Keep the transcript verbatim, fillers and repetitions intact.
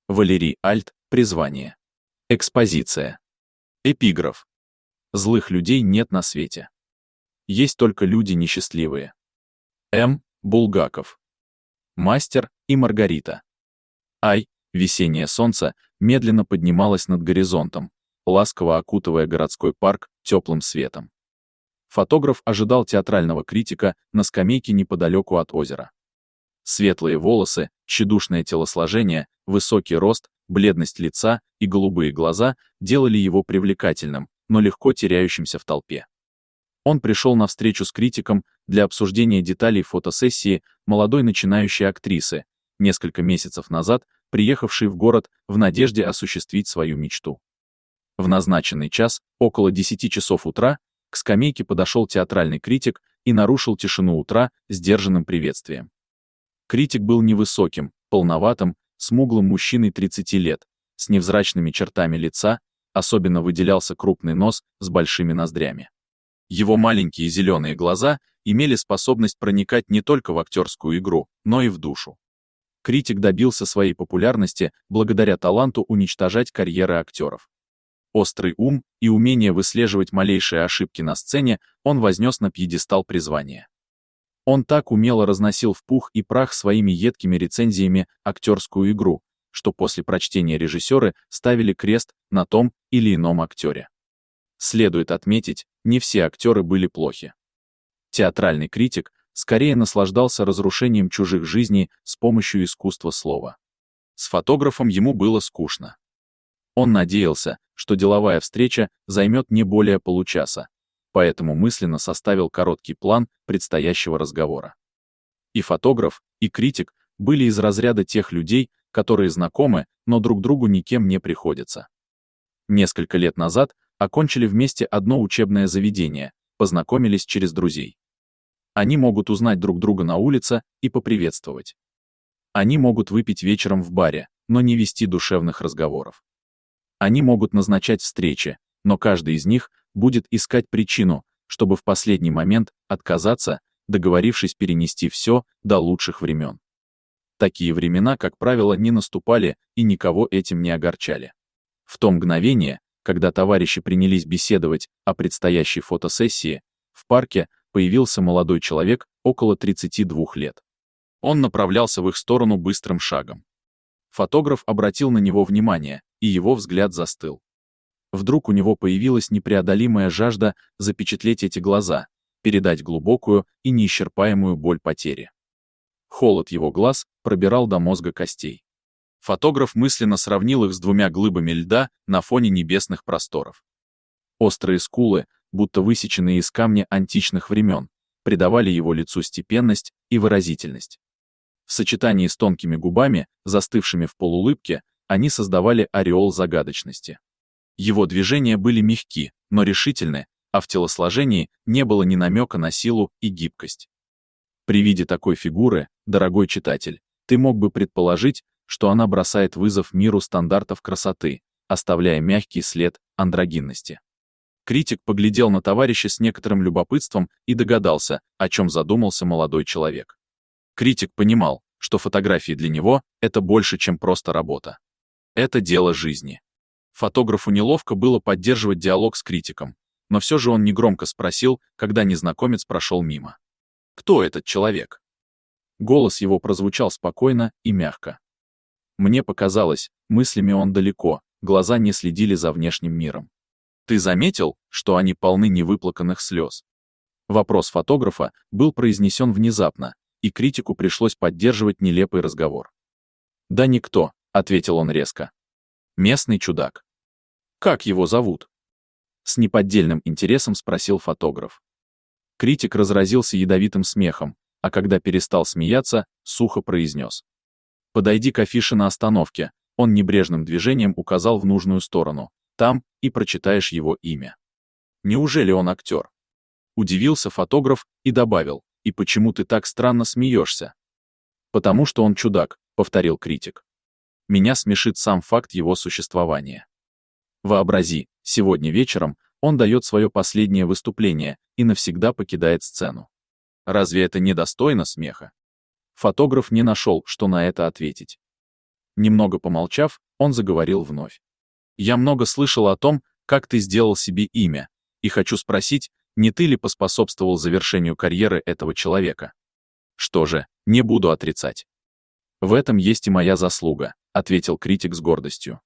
Валерий Альт. Призвание. Экспозиция. Эпиграф. Злых людей нет на свете. Есть только люди несчастливые. М. Булгаков. Мастер и Маргарита. Ай. Весеннее солнце медленно поднималось над горизонтом, ласково окутывая городской парк теплым светом. Фотограф ожидал театрального критика на скамейке неподалеку от озера. Светлые волосы, тщедушное телосложение, высокий рост, бледность лица и голубые глаза делали его привлекательным, но легко теряющимся в толпе. Он пришел на встречу с критиком для обсуждения деталей фотосессии молодой начинающей актрисы, несколько месяцев назад приехавшей в город в надежде осуществить свою мечту. В назначенный час, около десяти часов утра, к скамейке подошел театральный критик и нарушил тишину утра сдержанным приветствием. Критик был невысоким, полноватым, смуглым мужчиной тридцати лет, с невзрачными чертами лица, особенно выделялся крупный нос с большими ноздрями. Его маленькие зеленые глаза имели способность проникать не только в актерскую игру, но и в душу. Критик добился своей популярности благодаря таланту уничтожать карьеры актеров. Острый ум и умение выслеживать малейшие ошибки на сцене он вознес на пьедестал призвания. Он так умело разносил в пух и прах своими едкими рецензиями актерскую игру, что после прочтения режиссеры ставили крест на том или ином актере. Следует отметить, не все актеры были плохи. Театральный критик скорее наслаждался разрушением чужих жизней с помощью искусства слова. С фотографом ему было скучно. Он надеялся, что деловая встреча займет не более получаса, поэтому мысленно составил короткий план предстоящего разговора. И фотограф, и критик были из разряда тех людей, которые знакомы, но друг другу никем не приходятся. Несколько лет назад окончили вместе одно учебное заведение, познакомились через друзей. Они могут узнать друг друга на улице и поприветствовать. Они могут выпить вечером в баре, но не вести душевных разговоров. Они могут назначать встречи, но каждый из них будет искать причину, чтобы в последний момент отказаться, договорившись перенести все до лучших времен. Такие времена, как правило, не наступали и никого этим не огорчали. В то мгновение, когда товарищи принялись беседовать о предстоящей фотосессии, в парке появился молодой человек около тридцати двух лет. Он направлялся в их сторону быстрым шагом. Фотограф обратил на него внимание, и его взгляд застыл. Вдруг у него появилась непреодолимая жажда запечатлеть эти глаза, передать глубокую и неисчерпаемую боль потери. Холод его глаз пробирал до мозга костей. Фотограф мысленно сравнил их с двумя глыбами льда на фоне небесных просторов. Острые скулы, будто высеченные из камня античных времен, придавали его лицу степенность и выразительность. В сочетании с тонкими губами, застывшими в полуулыбке, они создавали ореол загадочности. Его движения были мягки, но решительны, а в телосложении не было ни намека на силу и гибкость. При виде такой фигуры, дорогой читатель, ты мог бы предположить, что она бросает вызов миру стандартов красоты, оставляя мягкий след андрогинности. Критик поглядел на товарища с некоторым любопытством и догадался, о чем задумался молодой человек. Критик понимал, что фотографии для него — это больше, чем просто работа. Это дело жизни. Фотографу неловко было поддерживать диалог с критиком, но все же он негромко спросил, когда незнакомец прошел мимо. «Кто этот человек?» Голос его прозвучал спокойно и мягко. Мне показалось, мыслями он далеко, глаза не следили за внешним миром. «Ты заметил, что они полны невыплаканных слез?» Вопрос фотографа был произнесен внезапно, и критику пришлось поддерживать нелепый разговор. «Да никто», — ответил он резко. «Местный чудак». «Как его зовут?» С неподдельным интересом спросил фотограф. Критик разразился ядовитым смехом, а когда перестал смеяться, сухо произнес. «Подойди к афише на остановке», он небрежным движением указал в нужную сторону. «Там и прочитаешь его имя». «Неужели он актер?» Удивился фотограф и добавил. «И почему ты так странно смеешься?» «Потому что он чудак», — повторил критик. «Меня смешит сам факт его существования. Вообрази, сегодня вечером он дает свое последнее выступление и навсегда покидает сцену. Разве это не достойно смеха?» Фотограф не нашел, что на это ответить. Немного помолчав, он заговорил вновь. «Я много слышал о том, как ты сделал себе имя, и хочу спросить, не ты ли поспособствовал завершению карьеры этого человека?» «Что же, не буду отрицать. В этом есть и моя заслуга», — ответил критик с гордостью.